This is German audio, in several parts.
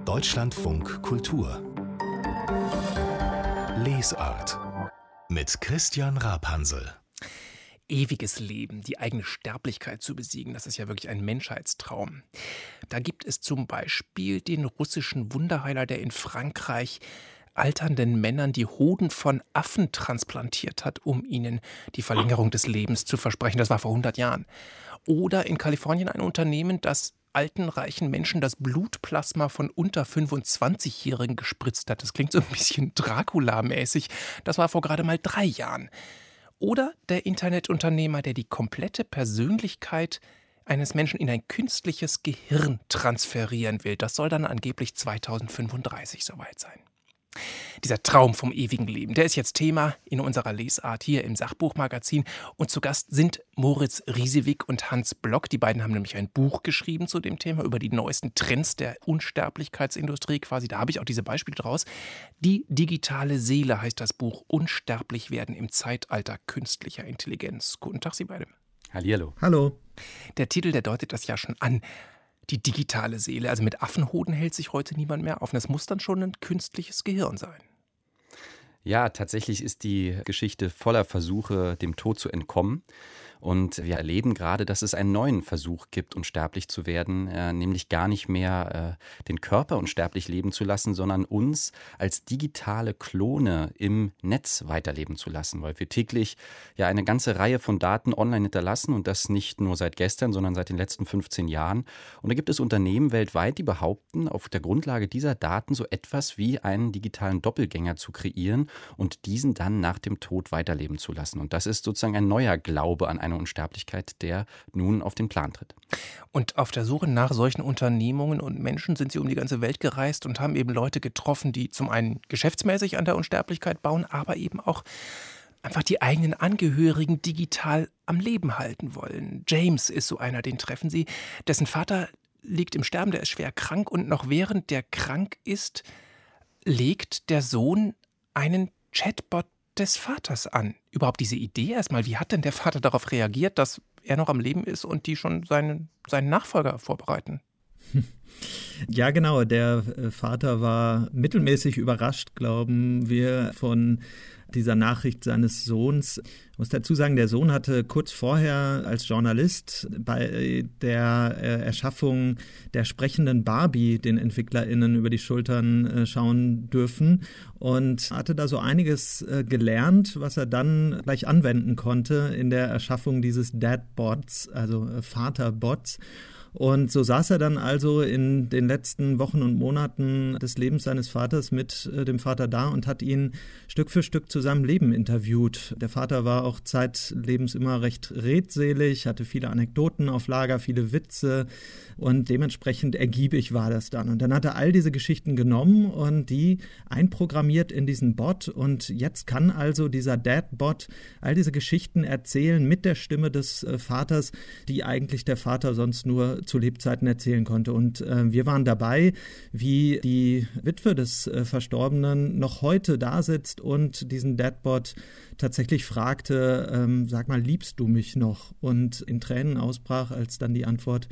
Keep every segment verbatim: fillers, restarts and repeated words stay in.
Deutschlandfunk Kultur Lesart mit Christian Rapansel. Ewiges Leben, die eigene Sterblichkeit zu besiegen, das ist ja wirklich ein Menschheitstraum. Da gibt es zum Beispiel den russischen Wunderheiler, der in Frankreich alternden Männern die Hoden von Affen transplantiert hat, um ihnen die Verlängerung des Lebens zu versprechen. Das war vor hundert Jahren. Oder in Kalifornien ein Unternehmen, das alten, reichen Menschen das Blutplasma von unter fünfundzwanzigjährigen gespritzt hat. Das klingt so ein bisschen Dracula-mäßig. Das war vor gerade mal drei Jahren. Oder der Internetunternehmer, der die komplette Persönlichkeit eines Menschen in ein künstliches Gehirn transferieren will. Das soll dann angeblich zweitausendfünfunddreißig soweit sein. Dieser Traum vom ewigen Leben, der ist jetzt Thema in unserer Lesart hier im Sachbuchmagazin. Und zu Gast sind Moritz Riesewig und Hans Block. Die beiden haben nämlich ein Buch geschrieben zu dem Thema über die neuesten Trends der Unsterblichkeitsindustrie quasi. Da habe ich auch diese Beispiele draus. Die digitale Seele heißt das Buch. Unsterblich werden im Zeitalter künstlicher Intelligenz. Guten Tag, Sie beide. Hallihallo. Hallo. Der Titel, der deutet das ja schon an. Die digitale Seele, also mit Affenhoden hält sich heute niemand mehr auf. Und es muss dann schon ein künstliches Gehirn sein. Ja, tatsächlich ist die Geschichte voller Versuche, dem Tod zu entkommen. Und wir erleben gerade, dass es einen neuen Versuch gibt, unsterblich zu werden, äh, nämlich gar nicht mehr äh, den Körper unsterblich leben zu lassen, sondern uns als digitale Klone im Netz weiterleben zu lassen, weil wir täglich ja eine ganze Reihe von Daten online hinterlassen und das nicht nur seit gestern, sondern seit den letzten fünfzehn Jahren. Und da gibt es Unternehmen weltweit, die behaupten, auf der Grundlage dieser Daten so etwas wie einen digitalen Doppelgänger zu kreieren und diesen dann nach dem Tod weiterleben zu lassen. Und das ist sozusagen ein neuer Glaube an eine Unsterblichkeit, der nun auf den Plan tritt. Und auf der Suche nach solchen Unternehmungen und Menschen sind Sie um die ganze Welt gereist und haben eben Leute getroffen, die zum einen geschäftsmäßig an der Unsterblichkeit bauen, aber eben auch einfach die eigenen Angehörigen digital am Leben halten wollen. James ist so einer, den treffen Sie. Dessen Vater liegt im Sterben, der ist schwer krank und noch während der krank ist, legt der Sohn einen Chatbot des Vaters an. Überhaupt diese Idee erstmal, wie hat denn der Vater darauf reagiert, dass er noch am Leben ist und die schon seinen, seinen Nachfolger vorbereiten? Ja, genau. Der Vater war mittelmäßig überrascht, glauben wir, von dieser Nachricht seines Sohns. Ich muss dazu sagen, der Sohn hatte kurz vorher als Journalist bei der Erschaffung der sprechenden Barbie den EntwicklerInnen über die Schultern schauen dürfen und hatte da so einiges gelernt, was er dann gleich anwenden konnte in der Erschaffung dieses Dadbots, also Vaterbots. Und so saß er dann also in den letzten Wochen und Monaten des Lebens seines Vaters mit äh, dem Vater da und hat ihn Stück für Stück zu seinem Leben interviewt. Der Vater war auch zeitlebens immer recht redselig, hatte viele Anekdoten auf Lager, viele Witze und dementsprechend ergiebig war das dann. Und dann hat er all diese Geschichten genommen und die einprogrammiert in diesen Bot und jetzt kann also dieser Dad-Bot all diese Geschichten erzählen mit der Stimme des äh, Vaters, die eigentlich der Vater sonst nur zu Lebzeiten erzählen konnte. Und äh, wir waren dabei, wie die Witwe des äh, Verstorbenen noch heute da sitzt und diesen Dadbot tatsächlich fragte, ähm, sag mal, liebst du mich noch? Und in Tränen ausbrach, als dann die Antwort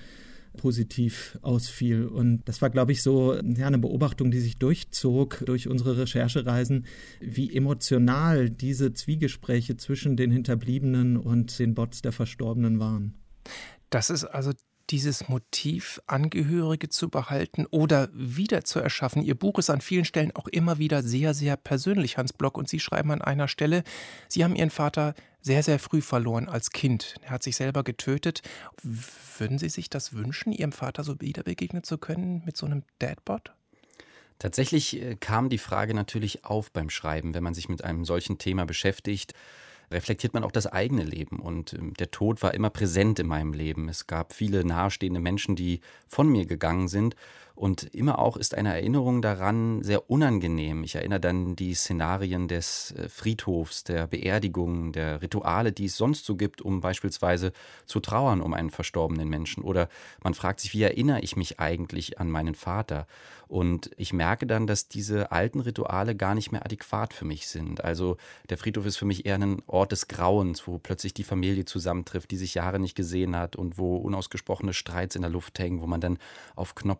positiv ausfiel. Und das war, glaube ich, so ja, eine Beobachtung, die sich durchzog durch unsere Recherchereisen, wie emotional diese Zwiegespräche zwischen den Hinterbliebenen und den Bots der Verstorbenen waren. Das ist also dieses Motiv, Angehörige zu behalten oder wieder zu erschaffen. Ihr Buch ist an vielen Stellen auch immer wieder sehr, sehr persönlich, Hans Block. Und Sie schreiben an einer Stelle, Sie haben Ihren Vater sehr, sehr früh verloren als Kind. Er hat sich selber getötet. Würden Sie sich das wünschen, Ihrem Vater so wieder begegnen zu können mit so einem Dadbot? Tatsächlich kam die Frage natürlich auf beim Schreiben, wenn man sich mit einem solchen Thema beschäftigt. Reflektiert man auch das eigene Leben und äh, der Tod war immer präsent in meinem Leben. Es gab viele nahestehende Menschen, die von mir gegangen sind und immer auch ist eine Erinnerung daran sehr unangenehm. Ich erinnere dann die Szenarien des äh, Friedhofs, der Beerdigung, der Rituale, die es sonst so gibt, um beispielsweise zu trauern um einen verstorbenen Menschen. Oder man fragt sich, wie erinnere ich mich eigentlich an meinen Vater? Und ich merke dann, dass diese alten Rituale gar nicht mehr adäquat für mich sind. Also der Friedhof ist für mich eher ein Ort des Grauens, wo plötzlich die Familie zusammentrifft, die sich Jahre nicht gesehen hat und wo unausgesprochene Streits in der Luft hängen, wo man dann auf Knopfdruck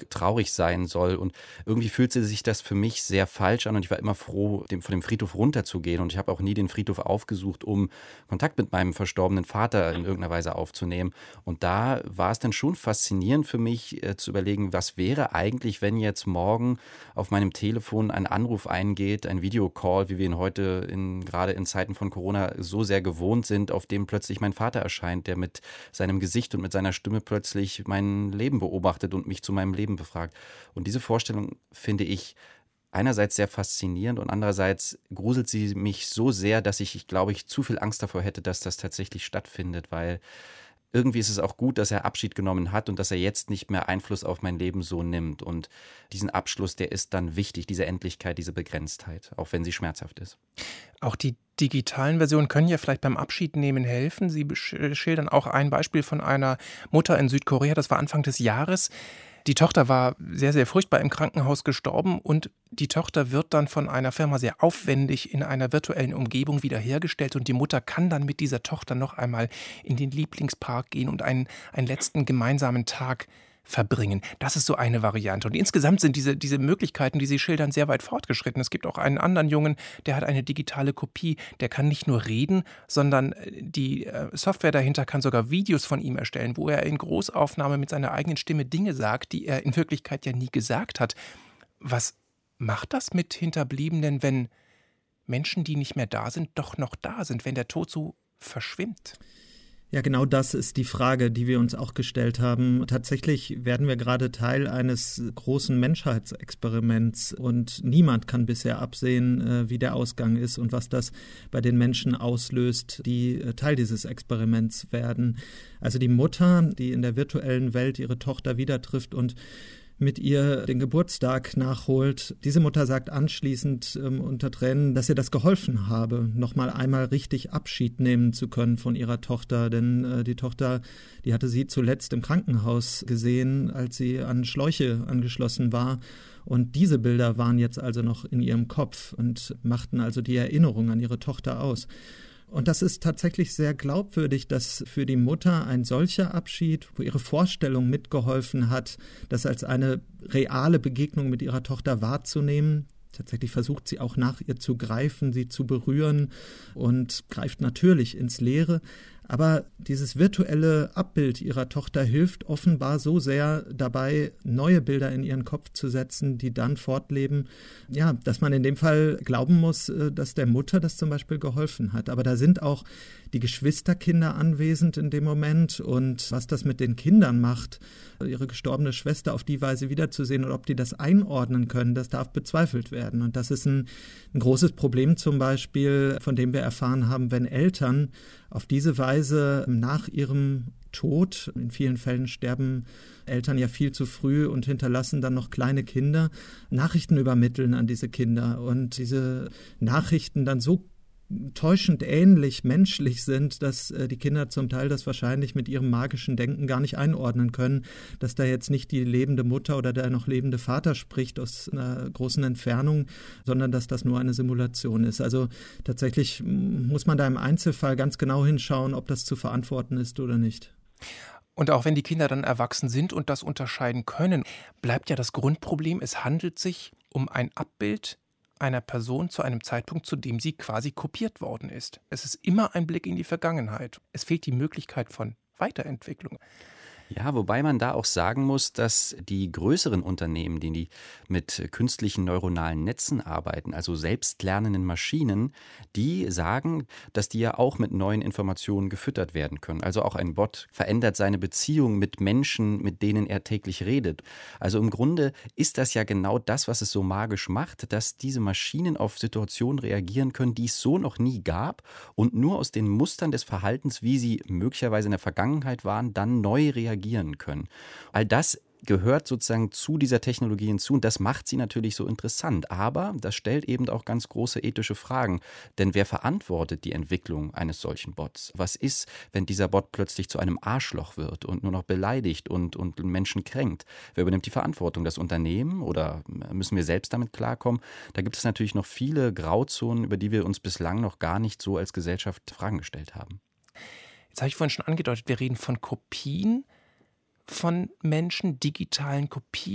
traurig sein soll. Und irgendwie fühlte sich das für mich sehr falsch an und ich war immer froh, dem, von dem Friedhof runterzugehen. Und ich habe auch nie den Friedhof aufgesucht, um Kontakt mit meinem verstorbenen Vater in irgendeiner Weise aufzunehmen. Und da war es dann schon faszinierend für mich äh, zu überlegen, was wäre eigentlich, wenn jetzt morgen auf meinem Telefon ein Anruf eingeht, ein Videocall, wie wir ihn heute in, gerade in Zeiten von Corona so sehr gewohnt sind, auf dem plötzlich mein Vater erscheint, der mit seinem Gesicht und mit seiner Stimme plötzlich mein Leben beobachtet und mich zu meinem Leben befragt. Und diese Vorstellung finde ich einerseits sehr faszinierend und andererseits gruselt sie mich so sehr, dass ich, ich glaube, ich zu viel Angst davor hätte, dass das tatsächlich stattfindet, weil irgendwie ist es auch gut, dass er Abschied genommen hat und dass er jetzt nicht mehr Einfluss auf mein Leben so nimmt. Und diesen Abschluss, der ist dann wichtig, diese Endlichkeit, diese Begrenztheit, auch wenn sie schmerzhaft ist. Auch die digitalen Versionen können ja vielleicht beim Abschiednehmen helfen. Sie schildern auch ein Beispiel von einer Mutter in Südkorea, das war Anfang des Jahres. Die Tochter war sehr, sehr furchtbar im Krankenhaus gestorben und die Tochter wird dann von einer Firma sehr aufwendig in einer virtuellen Umgebung wiederhergestellt und die Mutter kann dann mit dieser Tochter noch einmal in den Lieblingspark gehen und einen, einen letzten gemeinsamen Tag verbringen. Das ist so eine Variante. Und insgesamt sind diese, diese Möglichkeiten, die Sie schildern, sehr weit fortgeschritten. Es gibt auch einen anderen Jungen, der hat eine digitale Kopie. Der kann nicht nur reden, sondern die Software dahinter kann sogar Videos von ihm erstellen, wo er in Großaufnahme mit seiner eigenen Stimme Dinge sagt, die er in Wirklichkeit ja nie gesagt hat. Was macht das mit Hinterbliebenen, wenn Menschen, die nicht mehr da sind, doch noch da sind, wenn der Tod so verschwimmt? Ja, genau das ist die Frage, die wir uns auch gestellt haben. Tatsächlich werden wir gerade Teil eines großen Menschheitsexperiments und niemand kann bisher absehen, wie der Ausgang ist und was das bei den Menschen auslöst, die Teil dieses Experiments werden. Also die Mutter, die in der virtuellen Welt ihre Tochter wieder trifft und mit ihr den Geburtstag nachholt. Diese Mutter sagt anschließend ähm, unter Tränen, dass ihr das geholfen habe, nochmal einmal richtig Abschied nehmen zu können von ihrer Tochter. Denn äh, die Tochter, die hatte sie zuletzt im Krankenhaus gesehen, als sie an Schläuche angeschlossen war. Und diese Bilder waren jetzt also noch in ihrem Kopf und machten also die Erinnerung an ihre Tochter aus. Und das ist tatsächlich sehr glaubwürdig, dass für die Mutter ein solcher Abschied, wo ihre Vorstellung mitgeholfen hat, das als eine reale Begegnung mit ihrer Tochter wahrzunehmen. Tatsächlich versucht sie auch nach ihr zu greifen, sie zu berühren und greift natürlich ins Leere. Aber dieses virtuelle Abbild ihrer Tochter hilft offenbar so sehr dabei, neue Bilder in ihren Kopf zu setzen, die dann fortleben, ja, dass man in dem Fall glauben muss, dass der Mutter das zum Beispiel geholfen hat. Aber da sind auch die Geschwisterkinder anwesend in dem Moment und was das mit den Kindern macht, ihre gestorbene Schwester auf die Weise wiederzusehen und ob die das einordnen können, das darf bezweifelt werden. Und das ist ein, ein großes Problem zum Beispiel, von dem wir erfahren haben, wenn Eltern auf diese Weise nach ihrem Tod, in vielen Fällen sterben Eltern ja viel zu früh und hinterlassen dann noch kleine Kinder, Nachrichten übermitteln an diese Kinder und diese Nachrichten dann so täuschend ähnlich menschlich sind, dass äh, die Kinder zum Teil das wahrscheinlich mit ihrem magischen Denken gar nicht einordnen können, dass da jetzt nicht die lebende Mutter oder der noch lebende Vater spricht aus einer großen Entfernung, sondern dass das nur eine Simulation ist. Also tatsächlich muss man da im Einzelfall ganz genau hinschauen, ob das zu verantworten ist oder nicht. Und auch wenn die Kinder dann erwachsen sind und das unterscheiden können, bleibt ja das Grundproblem, es handelt sich um ein Abbild einer Person zu einem Zeitpunkt, zu dem sie quasi kopiert worden ist. Es ist immer ein Blick in die Vergangenheit. Es fehlt die Möglichkeit von Weiterentwicklung. Ja, wobei man da auch sagen muss, dass die größeren Unternehmen, die, die mit künstlichen neuronalen Netzen arbeiten, also selbstlernenden Maschinen, die sagen, dass die ja auch mit neuen Informationen gefüttert werden können. Also auch ein Bot verändert seine Beziehung mit Menschen, mit denen er täglich redet. Also im Grunde ist das ja genau das, was es so magisch macht, dass diese Maschinen auf Situationen reagieren können, die es so noch nie gab und nur aus den Mustern des Verhaltens, wie sie möglicherweise in der Vergangenheit waren, dann neu reagieren können. All das gehört sozusagen zu dieser Technologie hinzu und das macht sie natürlich so interessant. Aber das stellt eben auch ganz große ethische Fragen. Denn wer verantwortet die Entwicklung eines solchen Bots? Was ist, wenn dieser Bot plötzlich zu einem Arschloch wird und nur noch beleidigt und, und Menschen kränkt? Wer übernimmt die Verantwortung? Das Unternehmen oder müssen wir selbst damit klarkommen? Da gibt es natürlich noch viele Grauzonen, über die wir uns bislang noch gar nicht so als Gesellschaft Fragen gestellt haben. Jetzt habe ich vorhin schon angedeutet, wir reden von Kopien von Menschen, digitalen Kopien.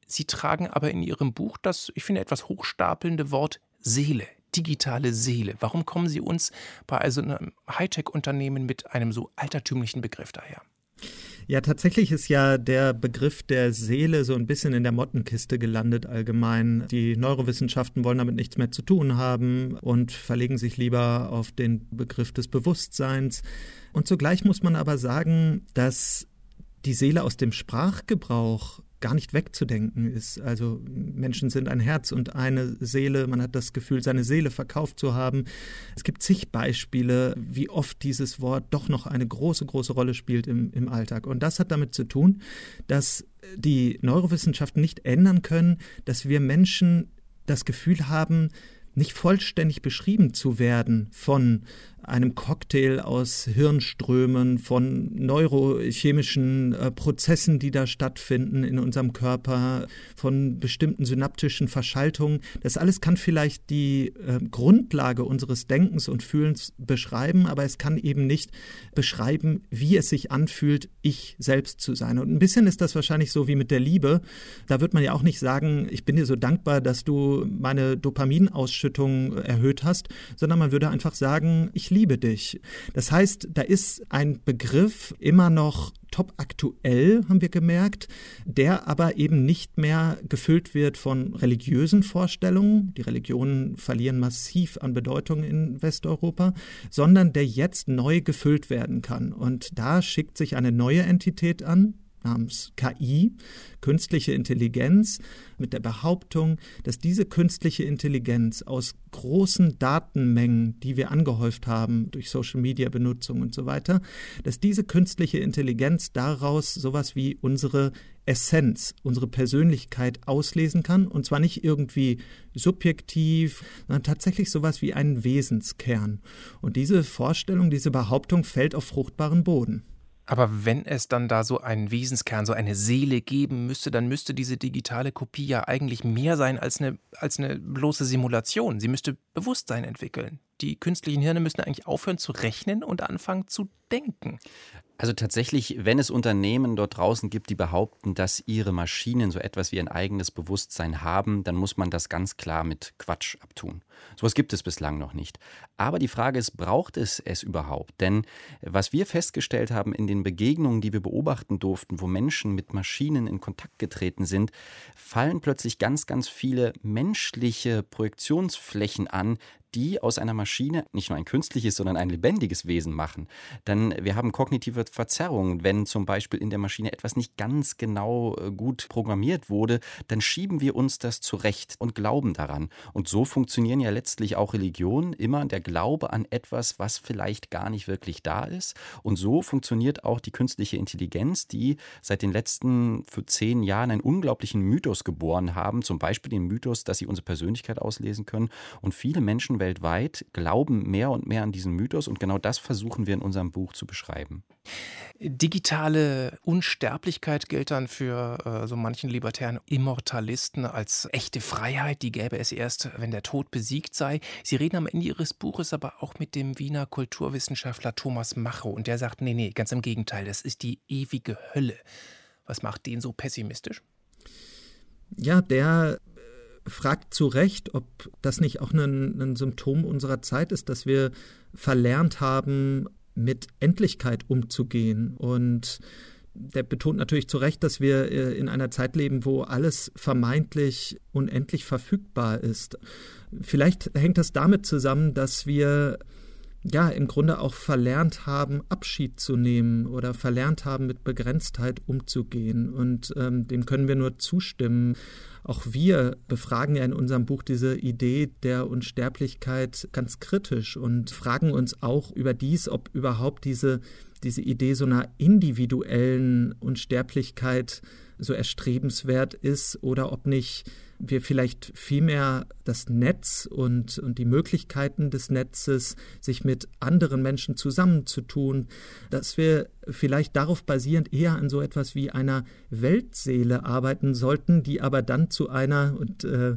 Sie tragen aber in Ihrem Buch das, ich finde, etwas hochstapelnde Wort Seele, digitale Seele. Warum kommen Sie uns bei also einem Hightech-Unternehmen mit einem so altertümlichen Begriff daher? Ja, tatsächlich ist ja der Begriff der Seele so ein bisschen in der Mottenkiste gelandet allgemein. Die Neurowissenschaften wollen damit nichts mehr zu tun haben und verlegen sich lieber auf den Begriff des Bewusstseins. Und zugleich muss man aber sagen, dass die Seele aus dem Sprachgebrauch gar nicht wegzudenken ist. Also Menschen sind ein Herz und eine Seele. Man hat das Gefühl, seine Seele verkauft zu haben. Es gibt zig Beispiele, wie oft dieses Wort doch noch eine große, große Rolle spielt im, im Alltag. Und das hat damit zu tun, dass die Neurowissenschaften nicht ändern können, dass wir Menschen das Gefühl haben, nicht vollständig beschrieben zu werden von einem Cocktail aus Hirnströmen, von neurochemischen äh, Prozessen, die da stattfinden in unserem Körper, von bestimmten synaptischen Verschaltungen. Das alles kann vielleicht die äh, Grundlage unseres Denkens und Fühlens beschreiben, aber es kann eben nicht beschreiben, wie es sich anfühlt, ich selbst zu sein. Und ein bisschen ist das wahrscheinlich so wie mit der Liebe. Da wird man ja auch nicht sagen, ich bin dir so dankbar, dass du meine Dopaminausschüttung erhöht hast, sondern man würde einfach sagen, ich liebe dich. Das heißt, da ist ein Begriff immer noch top aktuell, haben wir gemerkt, der aber eben nicht mehr gefüllt wird von religiösen Vorstellungen. Die Religionen verlieren massiv an Bedeutung in Westeuropa, sondern der jetzt neu gefüllt werden kann. Und da schickt sich eine neue Entität an, namens K I, künstliche Intelligenz, mit der Behauptung, dass diese künstliche Intelligenz aus großen Datenmengen, die wir angehäuft haben durch Social-Media-Benutzung und so weiter, dass diese künstliche Intelligenz daraus sowas wie unsere Essenz, unsere Persönlichkeit auslesen kann, und zwar nicht irgendwie subjektiv, sondern tatsächlich sowas wie einen Wesenskern. Und diese Vorstellung, diese Behauptung fällt auf fruchtbaren Boden. Aber wenn es dann da so einen Wesenskern, so eine Seele geben müsste, dann müsste diese digitale Kopie ja eigentlich mehr sein als eine, als eine bloße Simulation. Sie müsste Bewusstsein entwickeln. Die künstlichen Hirne müssten eigentlich aufhören zu rechnen und anfangen zu denken. Also tatsächlich, wenn es Unternehmen dort draußen gibt, die behaupten, dass ihre Maschinen so etwas wie ein eigenes Bewusstsein haben, dann muss man das ganz klar mit Quatsch abtun. Sowas gibt es bislang noch nicht. Aber die Frage ist, braucht es es überhaupt? Denn was wir festgestellt haben in den Begegnungen, die wir beobachten durften, wo Menschen mit Maschinen in Kontakt getreten sind, fallen plötzlich ganz, ganz viele menschliche Projektionsflächen an, die aus einer Maschine nicht nur ein künstliches, sondern ein lebendiges Wesen machen. Denn wir haben kognitive Verzerrungen. Wenn zum Beispiel in der Maschine etwas nicht ganz genau gut programmiert wurde, dann schieben wir uns das zurecht und glauben daran. Und so funktionieren ja letztlich auch Religionen, immer der Glaube an etwas, was vielleicht gar nicht wirklich da ist. Und so funktioniert auch die künstliche Intelligenz, die seit den letzten für zehn Jahren einen unglaublichen Mythos geboren haben. Zum Beispiel den Mythos, dass sie unsere Persönlichkeit auslesen können. Und viele Menschen weltweit glauben mehr und mehr an diesen Mythos, und genau das versuchen wir in unserem Buch zu beschreiben. Digitale Unsterblichkeit gilt dann für äh, so manchen libertären Immortalisten als echte Freiheit. Die gäbe es erst, wenn der Tod besiegt sei. Sie reden am Ende Ihres Buches aber auch mit dem Wiener Kulturwissenschaftler Thomas Macho, und der sagt, nee, nee, ganz im Gegenteil, das ist die ewige Hölle. Was macht den so pessimistisch? Ja, der fragt zu Recht, ob das nicht auch ein, ein Symptom unserer Zeit ist, dass wir verlernt haben, mit Endlichkeit umzugehen. Und der betont natürlich zu Recht, dass wir in einer Zeit leben, wo alles vermeintlich unendlich verfügbar ist. Vielleicht hängt das damit zusammen, dass wir ja im Grunde auch verlernt haben, Abschied zu nehmen oder verlernt haben, mit Begrenztheit umzugehen. Und ähm, dem können wir nur zustimmen. Auch wir befragen ja in unserem Buch diese Idee der Unsterblichkeit ganz kritisch und fragen uns auch überdies, ob überhaupt diese, diese Idee so einer individuellen Unsterblichkeit so erstrebenswert ist, oder ob nicht wir vielleicht vielmehr das Netz und, und die Möglichkeiten des Netzes, sich mit anderen Menschen zusammenzutun, dass wir vielleicht darauf basierend eher an so etwas wie einer Weltseele arbeiten sollten, die aber dann zu einer, und äh,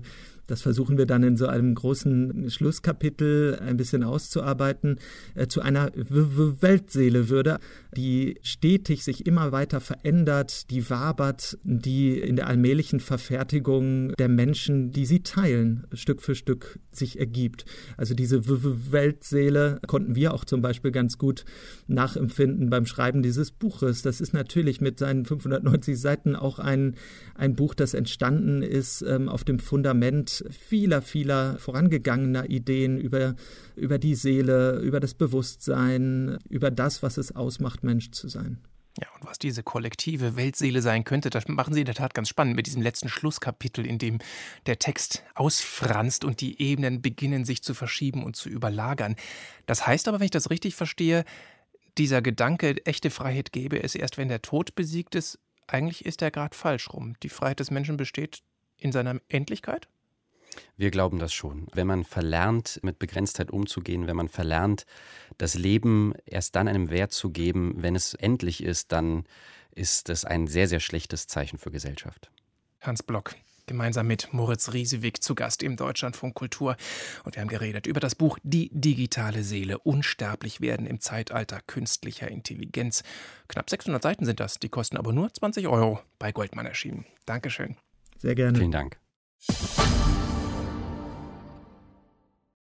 das versuchen wir dann in so einem großen Schlusskapitel ein bisschen auszuarbeiten, äh, zu einer Weltseele würde, die stetig sich immer weiter verändert, die wabert, die in der allmählichen Verfertigung der Menschen, die sie teilen, Stück für Stück sich ergibt. Also diese Weltseele konnten wir auch zum Beispiel ganz gut nachempfinden beim Schreiben dieses Buches. Das ist natürlich mit seinen fünfhundertneunzig Seiten auch ein, ein Buch, das entstanden ist ähm, auf dem Fundament vieler, vieler vorangegangener Ideen über, über die Seele, über das Bewusstsein, über das, was es ausmacht, Mensch zu sein. Ja, und was diese kollektive Weltseele sein könnte, das machen Sie in der Tat ganz spannend mit diesem letzten Schlusskapitel, in dem der Text ausfranst und die Ebenen beginnen, sich zu verschieben und zu überlagern. Das heißt aber, wenn ich das richtig verstehe, dieser Gedanke, echte Freiheit gäbe es erst, wenn der Tod besiegt ist, eigentlich ist der gerade falsch rum. Die Freiheit des Menschen besteht in seiner Endlichkeit? Wir glauben das schon. Wenn man verlernt, mit Begrenztheit umzugehen, wenn man verlernt, das Leben erst dann einem Wert zu geben, wenn es endlich ist, dann ist das ein sehr, sehr schlechtes Zeichen für Gesellschaft. Hans Block, gemeinsam mit Moritz Riesewig zu Gast im Deutschlandfunk Kultur. Und wir haben geredet über das Buch Die digitale Seele, unsterblich werden im Zeitalter künstlicher Intelligenz. Knapp sechshundert Seiten sind das, die kosten aber nur zwanzig Euro, bei Goldmann erschienen. Dankeschön. Sehr gerne. Vielen Dank.